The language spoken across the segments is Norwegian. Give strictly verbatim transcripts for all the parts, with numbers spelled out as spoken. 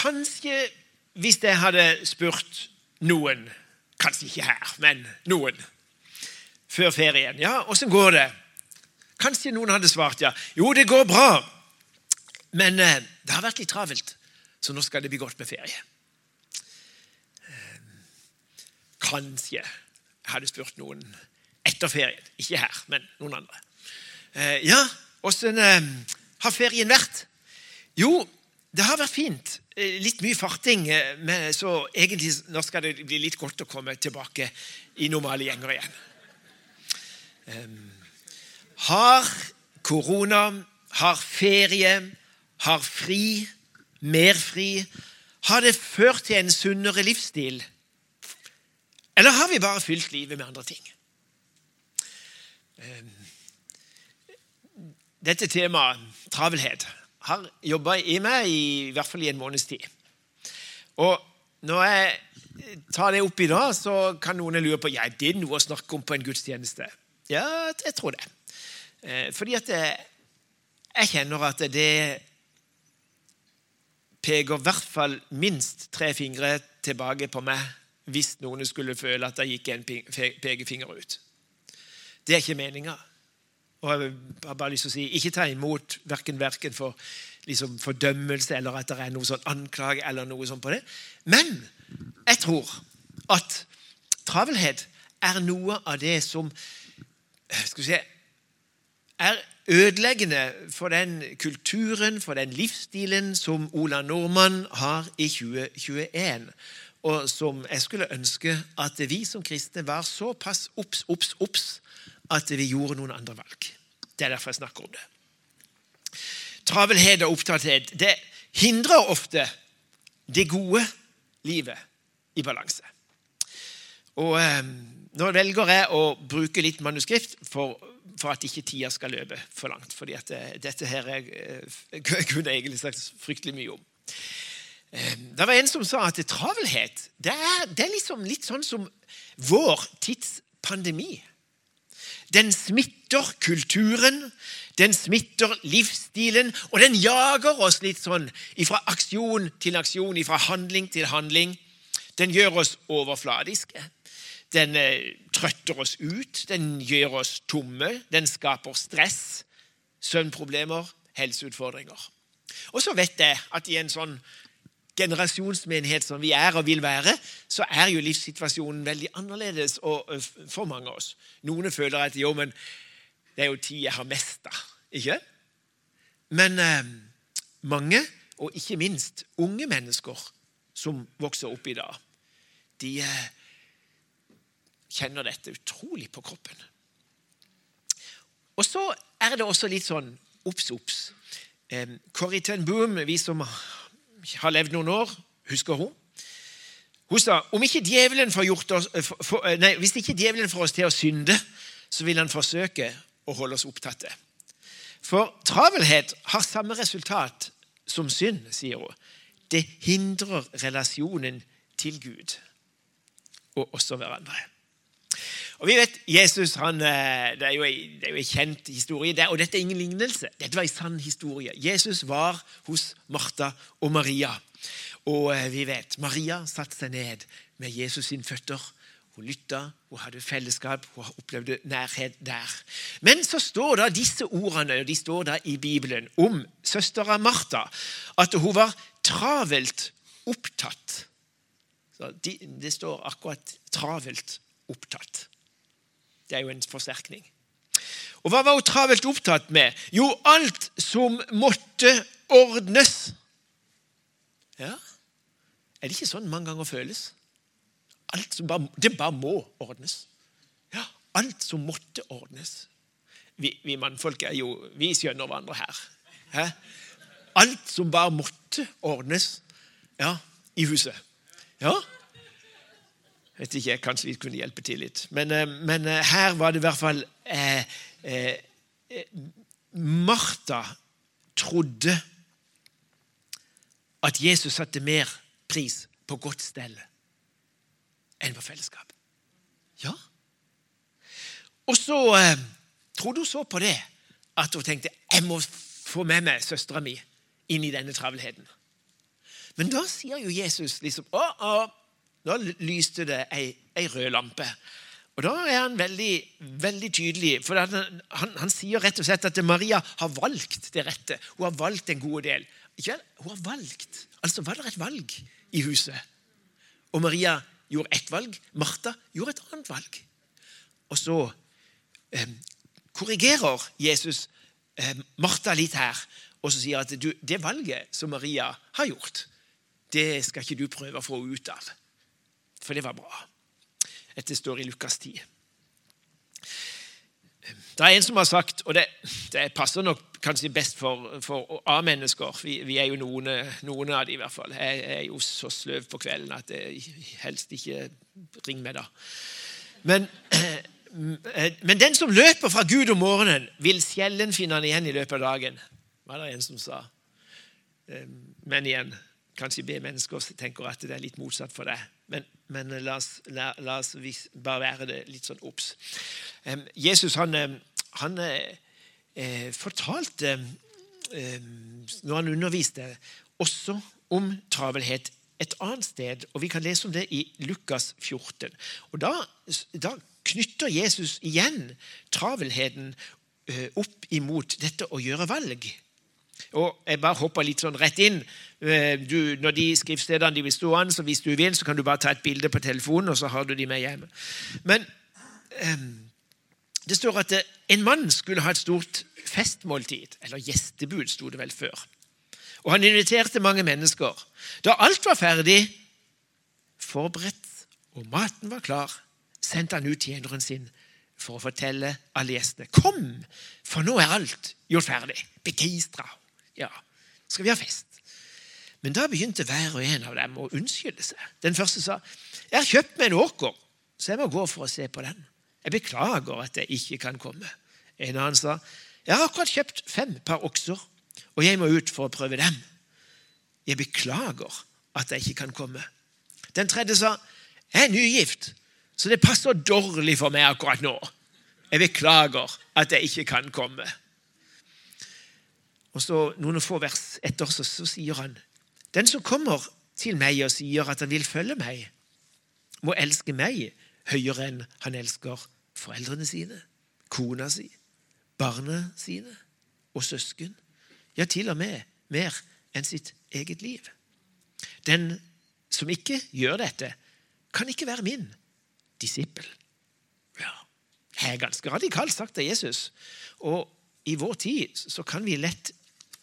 kanskje hvis jeg hadde spurt noen, kanskje ikke her, men noen, før ferien, ja, hvordan går det? Kanskje noen hadde svart, ja, jo, det går bra, men eh, det har vært litt travelt, så nå skal det bli godt med ferie. Eh, kanskje jeg hadde spurt noen etter ferien, ikke her, men noen andre. Eh, ja, hvordan eh, har ferien vært? Jo, det har vært fint. Litt mye farting, men så egentlig nå skal det bli litt godt å komme tilbake i normale gjenger igjen. Um, har korona, har ferie, har fri, mer fri, har det ført til en sunnere livsstil? Eller har vi bare fylt livet med andre ting? Um, dette temaet, travelhet, har jobbet i meg i, i hvert fall i en måneds tid. Og når jeg tar det opp i dag, så kan noen lure på, ja, det er noe å snakke om på en gudstjeneste. Ja, jeg tror det. Eh, fordi at jeg, jeg kjenner at det peker i hvert fall minst tre fingre tilbake på meg, hvis noen skulle føle at det gikk en pekefinger ut. Det er ikke meningen. Og jeg har bare lyst til å si, ikke ta imot hverken, hverken for liksom, fordømmelse, eller at det er noe sånn anklage, eller noe sånt på det. Men jeg tror at travelhet er noe av det som skal vi si, er ødeleggende for den kulturen, for den livsstilen som Ola Nordmann har i tjue tjueen. Og som jeg skulle ønske at vi som kristne var såpass opps, opps, opps, at vi gjorde noen andre valg. Det er derfor jeg snakker om det. Travelhet og opptatthet, det hindrer ofte det gode livet i balanse. Og eh, nå velger jeg å bruke litt manuskript for, for at ikke tida skal løpe for langt, fordi at det, dette her er, eh, kunne jeg egentlig sagt fryktelig mye om. Eh, det var en som sa at travelhet, det er, det er liksom litt sånn som vår tids pandemi. Den smitter kulturen, den smitter livsstilen, og den jager oss litt sånn fra aksjon til aksjon, fra handling til handling. Den gjør oss overfladiske. Den eh, trøtter oss ut, den gjør oss tomme, den skaper stress, søvnproblemer, helseutfordringer. Og så vet jeg at i en sånn generasjonsmenighet som vi er og vil være, så er jo livssituasjonen veldig annerledes og, for mange av oss. Noen føler at jo, men det er jo tid jeg har mest da, ikke? Men eh, mange, og ikke minst unge mennesker som vokser opp i dag, de eh, kjenner dette utrolig på kroppen. Og så er det også litt sånn opps, opps. Eh, Corrie ten Boom, vi som har levd noen år, husker hun. Hun sa, om ikke djevelen får gjort oss, for, for, nei, hvis ikke djevelen får oss til å synde, så vil han forsøke å holde oss opptatte. For travelhet har samme resultat som synd, sier hun. Det hindrer relasjonen til Gud, og også hverandre. Og vi vet, Jesus, han, det er jo en, det er jo en kjent historie, og dette er ingen lignelse. Dette var en sann historie. Jesus var hos Martha og Maria, og vi vet, Maria satte seg ned med Jesus sine føtter. Hun lyttet, hun hadde fellesskap, hun opplevde nærhet der. Men så står da disse ordene, og de står da i Bibelen, om søstera Martha, at hun var travelt opptatt. Så det de står akkurat travelt opptatt. Det er jo en forsterkning. Og hva var hun travelt opptatt med? Jo, alt som måtte ordnes. Ja, er det ikke sånn mange ganger føles? Alt som bare, det bare må ordnes. Ja, alt som måtte ordnes. Vi, vi mannfolk er jo, vi skjønner hverandre her. Hæ? Alt som bare måtte ordnes, ja, i huset. Ja, vet ikke, kanskje vi kunne hjelpe til litt. Men, men her var det i hvert fall eh, eh, Martha trodde at Jesus satte mer pris på godt stell enn på fellesskap. Ja. Og så eh, trodde hun så på det at hun tenkte, jeg må få med meg søstera mi inn i denne travelheten. Men da sier jo Jesus liksom, å, å, da lyste det ei, ei rød lampe. Og da er han veldig, veldig tydelig, for han, han, han sier rett og slett at Maria har valgt det rette. Hun har valgt en god del. Ikke vel? Hun har valgt. Altså var det et valg i huset. Og Maria gjorde et valg, Martha gjorde et annet valg. Og så eh, korrigerer Jesus eh, Martha litt her, og så sier at du, det valget som Maria har gjort, det skal ikke du prøve å få ut av. For det var bra. Dette står i Lukas ti. Det er en som har sagt, og det, det passer nok kanskje best for, for A-mennesker, vi, vi er jo noen, noen av de i hvert fall. Jeg, jeg er jo så sløv på kvelden at jeg helst ikke ring meg da. Men, men den som løper fra Gud om morgenen, vil sjelden finne han igjen i løpet av dagen. Var det en som sa. Men igjen, kanskje B-mennesker tenker at det er litt motsatt for deg. Men, men la, oss, la, la oss bare være det litt sånn obs. Um, Jesus han, han eh, fortalte eh, når han underviste også om travelhet et annet sted, og vi kan lese om det i Lukas fjorten. Og da, da knytter Jesus igjen travelheten eh, opp imot dette å gjøre valg. Og jeg bare hopper litt sånn rett inn. Du, når de skriftstedene de vil stå an, så hvis du vil, så kan du bare ta et bilde på telefonen, og så har du de med hjem. Men um, det står at en mann skulle ha et stort festmåltid, eller gjestebud stod det vel før. Og han inviterte mange mennesker. Da alt var ferdig, forberedt, og maten var klar, sendte han ut tjeneren sin for å fortelle alle gjestene. Kom, for nå er alt gjort ferdig. Begeistra. Ja, skal vi ha fest? Men da begynte hver og en av dem å unnskylde seg. Den første sa, jeg har kjøpt meg en åker, så jeg må gå for å se på den. Jeg beklager at jeg ikke kan komme. En annen sa, jeg har akkurat kjøpt fem par okser, og jeg må ut for å prøve dem. Jeg beklager at jeg ikke kan komme. Den tredje sa, jeg er nygift, så det passer dårlig for meg akkurat nå. Jeg beklager at jeg ikke kan komme. Og så noen få vers etter så, så sier han, den som kommer til meg og sier at han vil følge meg, må elske meg høyere enn han elsker foreldrene sine, kona si, barna sine og søsken. Ja, til og med mer enn sitt eget liv. Den som ikke gjør dette, kan ikke være min disippel. Ja, det er ganske radikalt sagt av Jesus. Og i vår tid så kan vi lett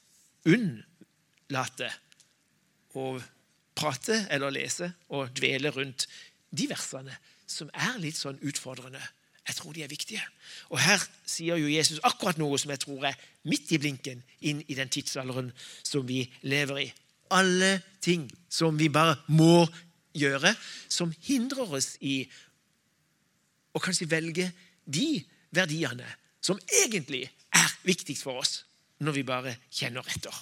unnlate å prate eller lese og dvele rundt de versene som er litt sånn utfordrende. Jeg tror de er viktige. Og her sier jo Jesus akkurat noe som jeg tror er midt i blinken inn i den tidsalderen som vi lever i. Alle ting som vi bare må gjøre, som hindrer oss i å kanskje velge de verdiene som egentlig er viktigst for oss når vi bare kjenner etter.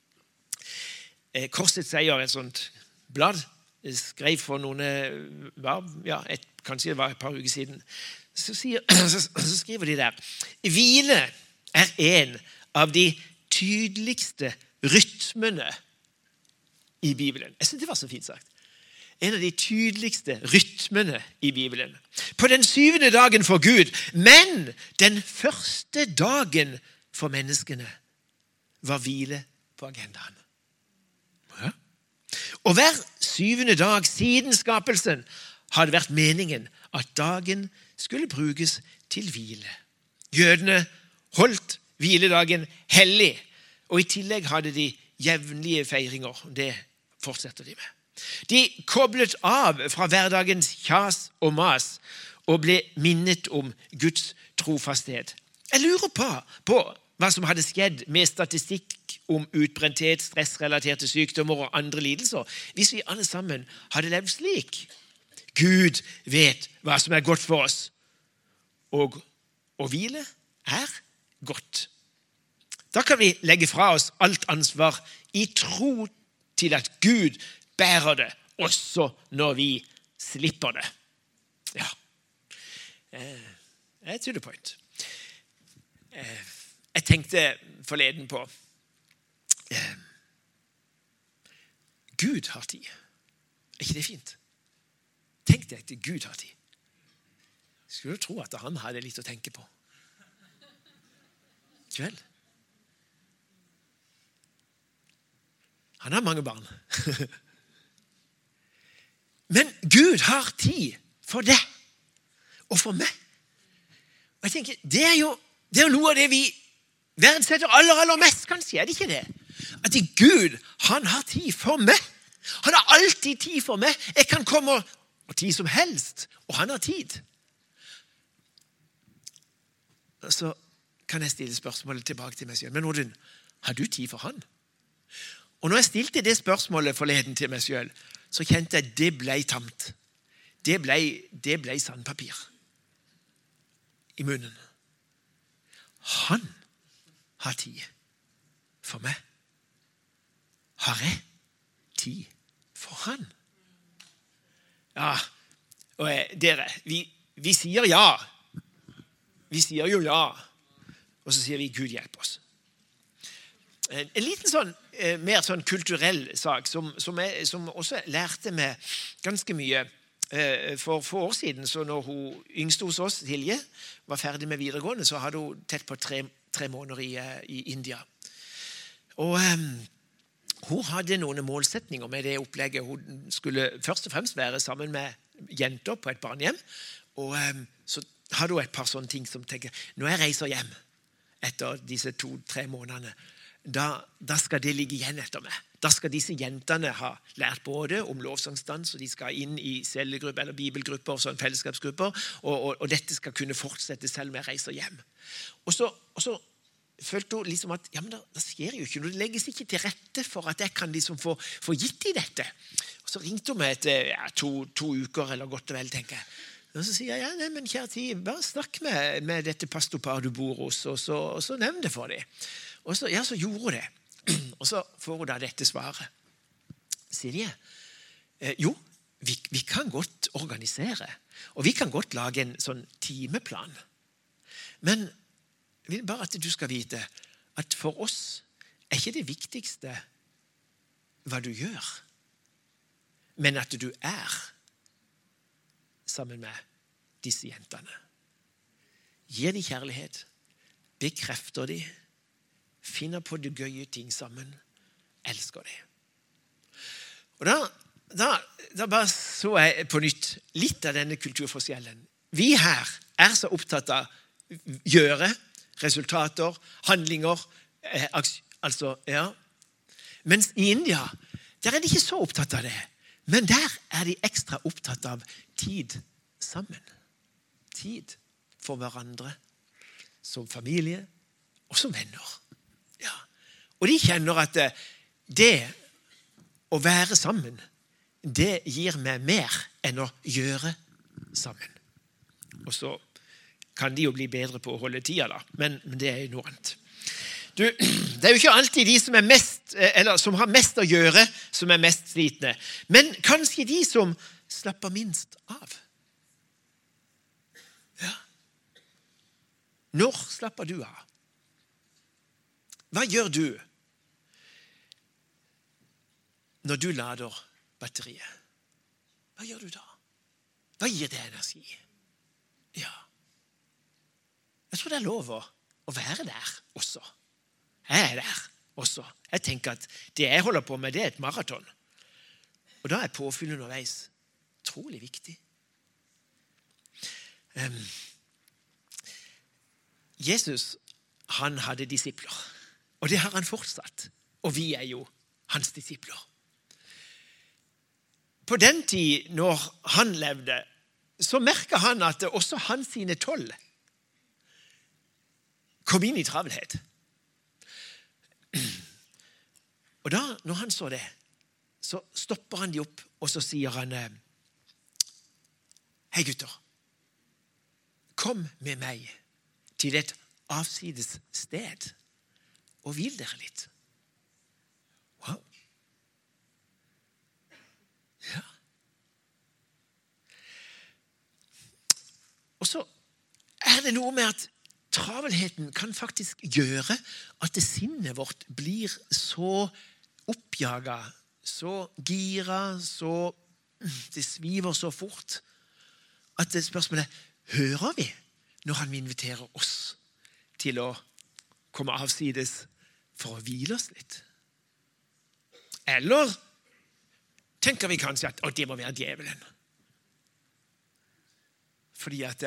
Korsets Seier, et sånt blad, skrev for noen, ja, et, kanskje det var et par uker siden, så, sier, så, så skriver de der, hvile er en av de tydeligste rytmene i Bibelen. Jeg synes det var så fint sagt. En av de tydeligste rytmene i Bibelen. På den syvende dagen for Gud, men den første dagen for menneskene var hvile på agendaen. Ja. Og hver syvende dag siden skapelsen hadde vært meningen at dagen skulle brukes til hvile. Jødene holdt hviledagen hellig, og i tillegg hadde de jevnlige feiringer. Det fortsetter de med. De koblet av fra hverdagens kjas og mas og ble minnet om Guds trofasthet. Jeg lurer på, på hva som hadde skjedd med statistikk om utbrenthet, stressrelaterte sykdommer og andre lidelser, hvis vi alle sammen hadde levd slik. Gud vet hva som er godt for oss, og å hvile er godt. Da kan vi legge fra oss alt ansvar i tro til at Gud bærer det, også når vi slipper det. Ja, eh, to the point. Eh, jeg tenkte forleden på eh, Gud har tid. Er ikke det fint? Tenk deg at Gud har tid. Skulle du tro at han hadde litt å tenke på? Ikke vel? Han har mange barn. Men Gud har tid for deg og for meg. Og jeg tenker, det er jo, det er jo noe av det vi verdsetter aller, aller mest, kanskje. Er det ikke det? At Gud, han har tid for meg. Han har alltid tid for meg. Jeg kan komme og tid som helst, og han har tid. Så kan jeg stille spørsmålet tilbake til meg selv. Men Odin, har du tid for han? Og når jeg stilte det spørsmålet forleden til meg selv, så kjente jeg at det ble tamt. Det ble, det ble sandpapir i munnen. Han har tid for meg. Har jeg tid for han? Ja, og jeg, dere, vi, vi sier ja. Vi sier jo ja. Og så sier vi Gud hjelp oss. En, en liten sånn, eh, mer sånn kulturell sak, som, som, jeg, som også lærte meg ganske mye. Eh, for få år siden, så når hun yngste hos oss, Hilje, var ferdig med videregående, så hadde hun tett på tre, tre måneder i, i India. Og eh, hun hadde noen målsetninger med det opplegget. Hun skulle først og fremst være sammen med jenter på et barnehjem, og eh, så hadde hun et par sånne ting som tenker, når jeg reiser hjem etter disse to-tre månedene, da, da skal det ligge igjen etter meg. Da skal disse jentene ha lært både om lovsangsdans, og de skal inn i cellegrupper eller bibelgrupper, sånn fellesskapsgrupper, og, og, og dette skal kunne fortsette selv om jeg reiser hjem. Og så, og så følte hun liksom at ja, men da, da skjer jo ikke noe. Det legges ikke til rette for at jeg kan liksom få, få gitt i dette. Og så ringte hun meg etter ja, to, to uker, eller godt og vel, tenker jeg. Og så sier jeg, ja, nei, men kjære tid, bare snakk med, med dette pastorpar du bor hos, og så, og så nevn det for dem. Og så, ja, så gjorde hun det. Og så får hun da dette svaret. Sier de, eh, jo, vi, vi kan godt organisere, og vi kan godt lage en sånn timeplan. Men jeg vil bare at du skal vite at for oss er ikke det viktigste hva du gjør, men at du er sammen med disse jentene. Gir de kjærlighet, bekrefter de, finner på de gøye ting sammen, elsker de. Og da, da, da bare så jeg på nytt litt av denne kulturforskjellen. Vi her er så opptatt av gjøre, resultater, handlinger, eh, altså, ja. Mens i India, der er de ikke så opptatt av det. Men der er de ekstra opptatt av tid sammen. Tid for hverandre, som familie og som venner. Ja. Og de kjenner at det å være sammen, det gir meg mer enn å gjøre sammen. Og så kan de jo bli bedre på å holde tida, da. Men, men det er jo noe annet. Du, det er jo ikke alltid de som, er mest, eller som har mest å gjøre, som er mest slitne. Men kanskje de som slapper minst av. Ja. Når slapper du av? Hva gjør du når du lader batteriet? Hva gjør du da? Hva gir det energi? Ja. Jeg tror det er lov å være der også. Jeg er der også. Jeg tenker at det jeg holder på med, det er et maraton. Og da er påfyll underveis utrolig viktig. Um, Jesus, han hadde disipler. Og det har han fortsatt. Og vi er jo hans disipler. På den tid når han levde, så merket han at også hans sine tolv kom inn i travelhet. Og da, når han så det, så stopper han de opp, og så sier han, hei gutter, kom med meg til et avsides sted, og hvil dere litt. Wow. Ja. Og så er det noe med at travelheten kan faktisk gjøre at det sinnet vårt blir så oppjaget, så gira, så det sviver så fort, at det spørsmålet er, hører vi når han inviterer oss til å komme avsides for å hvile oss litt? Eller tenker vi kanskje at å, det må være djevelen? Fordi at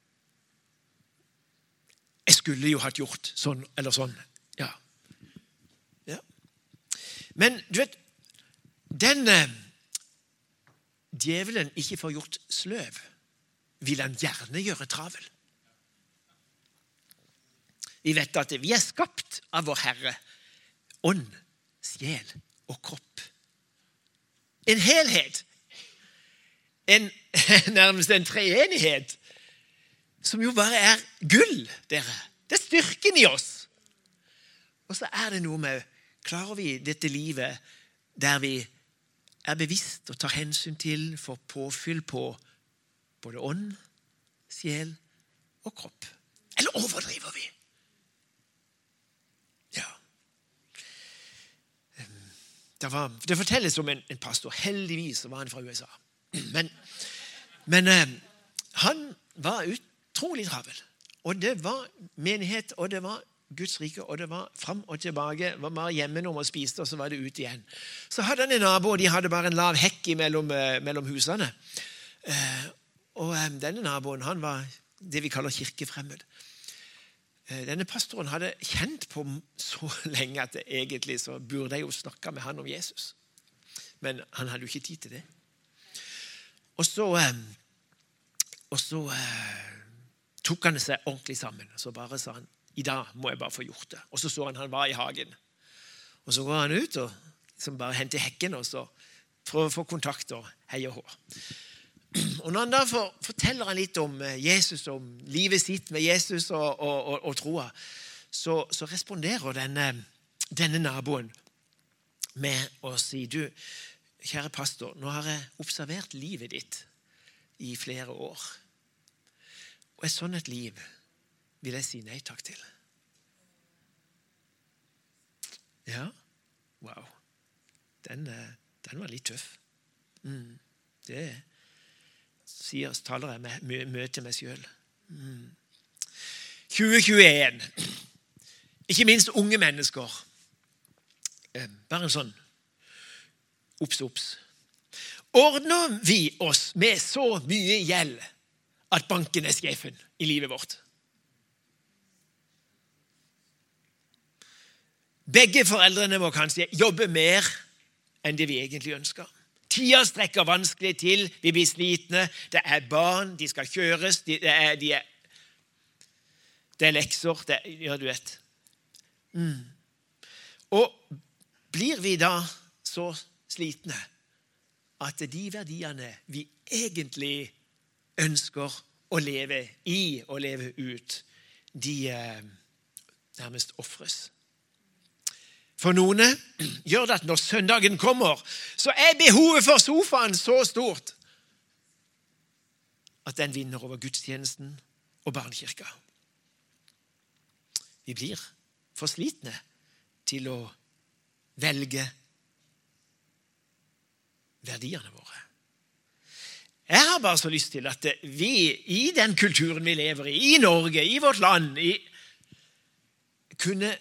jeg skulle jo hatt gjort sånn eller sånn. Ja. Ja. Men du vet, den eh, djevelen ikke får gjort sløv, vil han gjerne gjøre travel. Vi vet at vi er skapt av vår Herre, ånd, sjel og kropp. En helhet, en, nærmest en treenighet, som jo bare er gull, dere. Det er styrken i oss. Og så er det noe med, klarer vi dette livet der vi er bevisst og tar hensyn til, får påfyll på både ånd, sjel og kropp. Eller overdriver vi? Ja. Det, var, det fortelles om en, en pastor, heldigvis var han fra U S A. Men, men eh, han var utrolig travel. Og det var menighet, og det var Guds rike, og det var fram og tilbake, var bare hjemme når man spiste, og så var det ut igjen. Så hadde han en nabo, og de hadde bare en lav hekk mellom, mellom husene. Eh, og eh, denne naboen, han var det vi kaller kirkefremmed. Eh, denne pastoren hadde kjent på så lenge at det egentlig så burde jeg jo snakke med han om Jesus. Men han hadde jo ikke tid til det. Og så, eh, og så eh, tok han seg ordentlig sammen, så bare sa han, i dag må jeg bare få gjort det. Og så så han han var i hagen. Og så går han ut og liksom bare henter hekken og så for å få kontakt og hei og hå. Og når han da får, forteller han litt om Jesus, om livet sitt med Jesus og, og, og, og troa, så, så responderer denne, denne naboen med å si, du, kjære pastor, nå har jeg observert livet ditt i flere år. Og et sånn et liv vil jeg si nei takk til. Ja, wow. Den, den var litt tøff. Mm. Det sier, taler jeg med møte meg selv. Mm. tjue tjueen. Ikke minst unge mennesker. Bare en sånn opps, opps. Ordner vi oss med så mye gjeld at banken er sjefen i livet vårt? Begge foreldrene må kanskje jobbe mer enn det vi egentlig ønsker. Tida strekker vanskelig til, vi blir slitne, det er barn, de skal kjøres, det er, de er, det er lekser, det er, ja du vet. Mm. Og blir vi da så slitne at de verdiene vi egentlig ønsker å leve i og leve ut, de eh, nærmest offres. For noen gjør det at når søndagen kommer, så er behovet for sofaen så stort at den vinner over gudstjenesten og barnekirka. Vi blir for slitne til å velge verdiene våre. Jeg har bare så lyst til at vi i den kulturen vi lever i, i Norge, i vårt land, i, kunne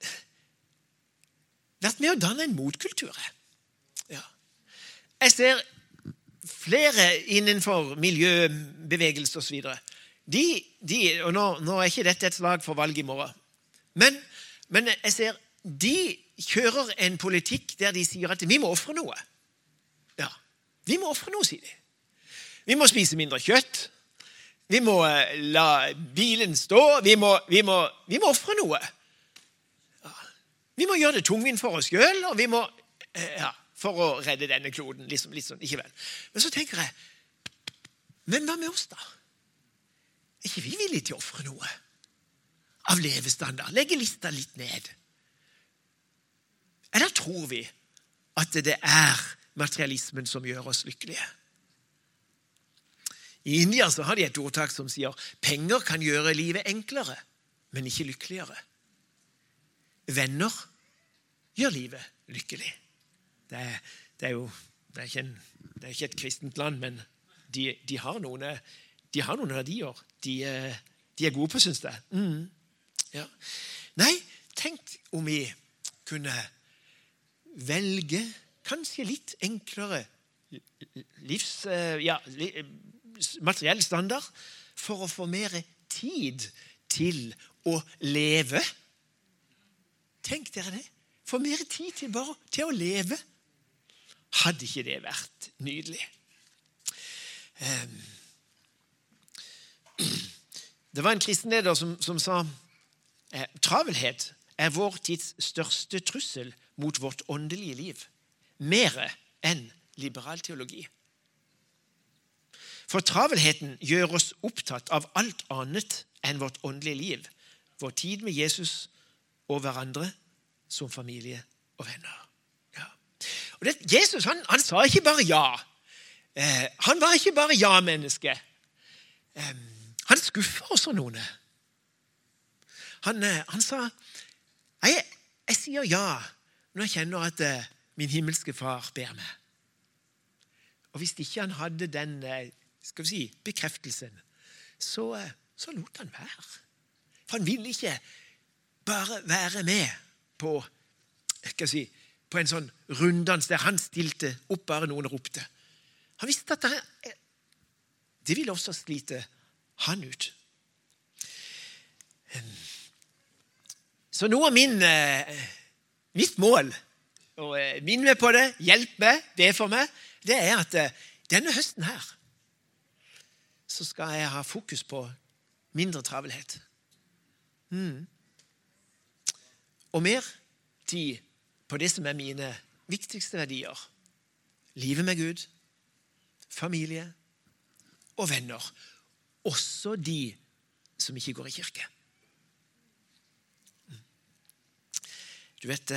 vært med å danne en motkultur. Ja. Jeg ser flere innenfor miljøbevegelse og så videre. De, de, og nå, nå er ikke dette et slag for valg i morgen, men, men jeg ser de kjører en politikk der de sier at vi må offre noe. Ja, vi må offre noe, sier de. Vi må spise mindre kjøtt. Vi må la bilen stå. Vi må, vi må, vi må offre noe. Ja. Vi må gjøre det tungvint for oss selv, og vi må, ja, for å redde denne kloden. Liksom, litt sånn, ikke vel. Men så tenker jeg, men hva med oss da? Er ikke vi villige til å offre noe av levestandard? Legge lista litt ned. Eller tror vi at det er materialismen som gjør oss lykkelige? I India så har de et ordtak som sier penger kan gjøre livet enklere, men ikke lykkeligere. Venner gjør livet lykkelig. Det er det er jo det er ikke, en, det er ikke et kristent land, men de, de, har, noen, de har noen verdier. De, de er gode på, synes jeg. Mm. Ja. Nei, tenk om vi kunne velge kanskje litt enklere livs, ja, materiell standard for å få mer tid til å leve. Tenk dere det. Få mer tid til bare til å leve. Hadde ikke det vært nydelig? Det var en kristenleder som, som sa travelhet er vår tids største trussel mot vårt åndelige liv. Mer enn liberal teologi. For travelheten gjør oss opptatt av alt annet enn vårt åndelige liv, vår tid med Jesus og hverandre som familie og venner. Ja. Og det, Jesus han, han sa ikke bare ja. Eh, han var ikke bare ja-menneske. Eh, han skuffa også noen. Han, eh, han sa, jeg, jeg sier ja når jeg kjenner at eh, min himmelske far ber meg. Og hvis ikke han hadde den skal vi si, bekreftelsen, så, så lot han være. For han ville ikke bare være med på, skal si, på en sånn runddans der han stilte opp bare noen ropte. Han visste at det, det ville også slite han ut. Så noe av min, mitt mål, og minn meg på det, hjelp meg, be for meg, det er at denne høsten her, så skal jeg ha fokus på mindre travelhet. Mm. Og mer tid på det som er mine viktigste verdier. Livet med Gud, familie og venner. Også de som ikke går i kirke. Du vet,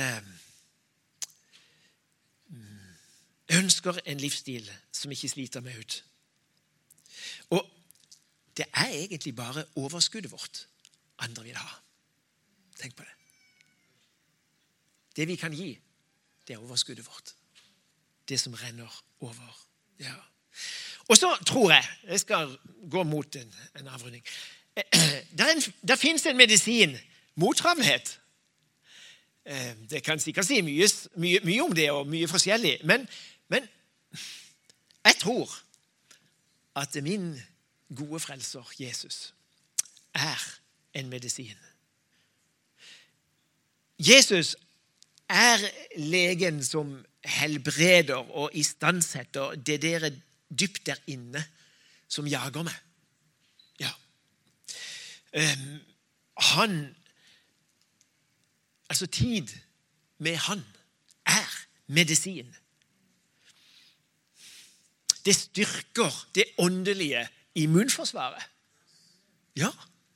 jeg ønsker en livsstil som ikke sliter meg ut. Og det er egentlig bare overskuddet vårt andre vil ha. Tenk på det. Det vi kan gi, det er overskuddet vårt. Det som renner over. Ja. Og så tror jeg, jeg skal gå mot en, en avrunding, der, en, der finnes en medisin mot travelhet. Det kan sikkert si mye, mye, mye om det og mye forskjellig, men, men jeg tror at min gode frelser, Jesus, er en medisin. Jesus er legen som helbreder og istandsetter det dere dypt der inne som jager meg. Ja. Um, han Altså tid med han er medisin. Det styrker det åndelige immunforsvaret. Ja.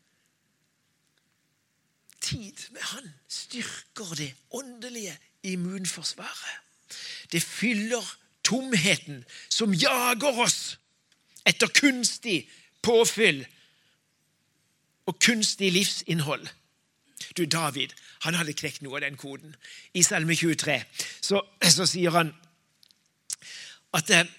Tid med han styrker det åndelige immunforsvaret. Det fyller tomheten som jager oss etter kunstig påfyll og kunstig livsinnhold. Du, David, han hadde knekt noe av den koden. I Salme tjuetre så, så sier han at eh,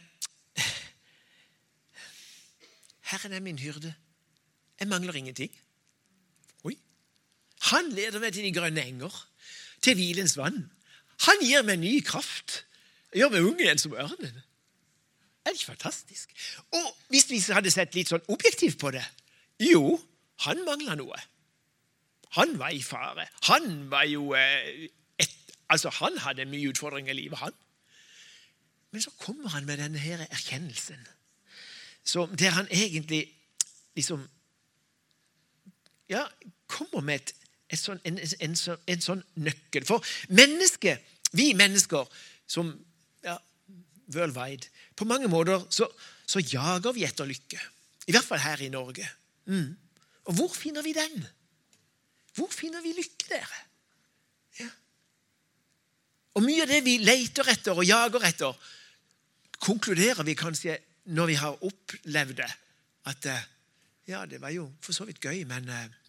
Herren er min hyrde. Jeg mangler ingenting. Oi. Han leder meg til de grønne enger, til hvilens vann. Han gir meg ny kraft. Gjør meg ung igjen som ørnen. Er det ikke fantastisk? Og hvis vi hadde sett litt sånn objektivt på det, jo, han mangler noe. Han var i fare. Han var jo et, altså han hadde mye utfordringer i livet, han. Men så kommer han med denne her erkjennelsen. Så der han egentlig liksom ja, kommer med et, et sånn, en, en, en, en sånn nøkkel. For mennesker, vi mennesker som ja, worldwide, på mange måter så, så jager vi etter lykke. I hvert fall her i Norge. Mm. Og hvor finner vi den? Hvor finner vi lykke der? Ja. Og mye av det vi leter etter og jager etter, konkluderer vi kanskje når vi har opplevd det, at ja, det var jo for så vidt gøy, men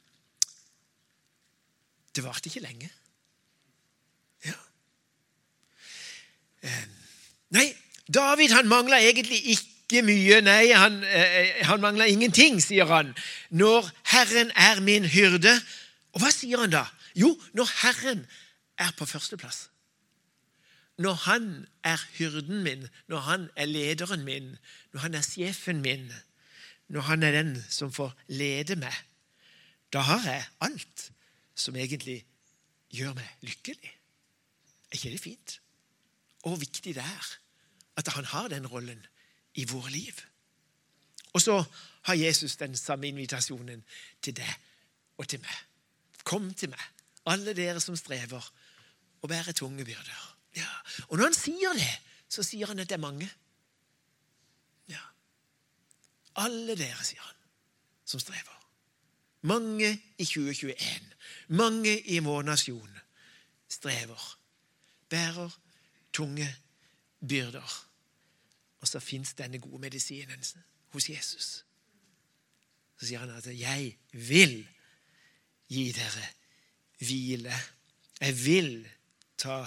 det varte ikke lenge. Ja. Nei, David han mangler egentlig ikke mye. Nei, han, eh, han mangler ingenting, sier han. Når Herren er min hyrde. Og hva sier han da? Jo, når Herren er på førsteplass. Når han er hyrden min, når han er lederen min, når han er sjefen min, når han er den som får lede meg, da har jeg alt som egentlig gjør meg lykkelig. Er ikke det fint? Og hvor viktig det er at han har den rollen i våre liv. Og så har Jesus den samme invitasjonen til deg og til meg. Kom til meg, alle dere som strever og bærer tunge byrder. Ja. Og når han sier det, så sier han at det er mange. Ja. Alle dere, sier han, som strever. Mange i tjue tjueen, mange i vår nasjon strever, bærer tunge byrder. Og så finnes denne gode medisinen hos Jesus. Så sier han at jeg vil gi dere hvile. Jeg vil ta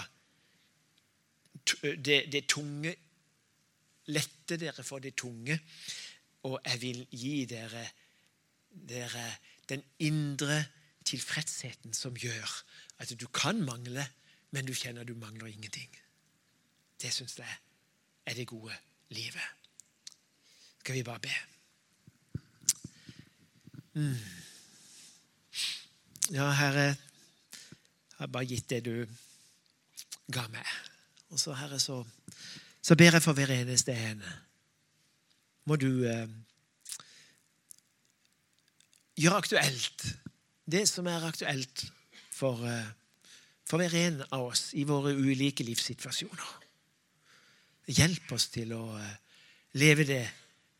det, det tunge, lette dere for det tunge, og jeg vil gi dere, dere den indre tilfredsheten som gjør at du kan mangle, men du kjenner du mangler ingenting. Det synes jeg er det gode livet. Skal vi bare be? Mm. Ja, Herre, jeg har bare gitt det du ga meg. Og så, Herre, så, så ber jeg for hver eneste en. Må du eh, gjøre aktuelt det som er aktuelt for, eh, for hver en av oss i våre ulike livssituasjoner. Hjelp oss til å eh, leve det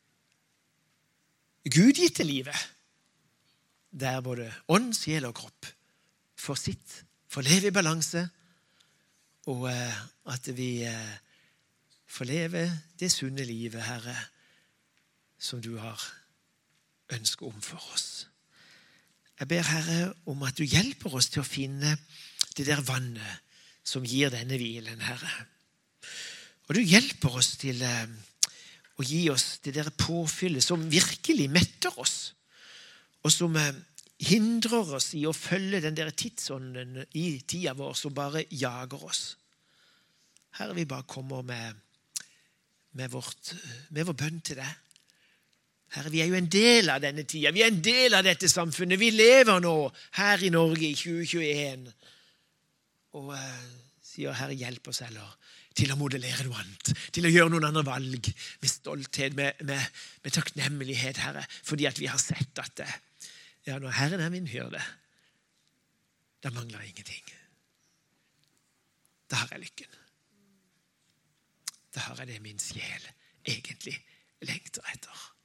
gudgitte livet, der både ånd, sjel og kropp får sitt, får leve i balanse, og eh, at vi eh, får leve det sunne livet, Herre, som du har ønsket om for oss. Jeg ber, Herre, om at du hjelper oss til å finne det der vannet som gir denne hvilen, Herre. Og du hjelper oss til eh, å gi oss det der påfyllet som virkelig metter oss, og som eh, hindrer oss i å følge den der tidsånden i tida vår som bare jager oss. Herre, vi bare kommer med, med, vårt, med vår bønn til deg. Herre, vi er jo en del av denne tida. Vi er en del av dette samfunnet. Vi lever nå her i Norge i tjue tjueen. Og eh, sier, Herre, hjelp oss heller til å modellere noe annet, til å gjøre noen andre valg med stolthet, med, med, med takknemlighet, Herre, fordi at vi har sett at det, ja, når Herren er min hyrde, da mangler jeg ingenting. Da har jeg lykken. Da har jeg det min sjel egentlig lengter etter.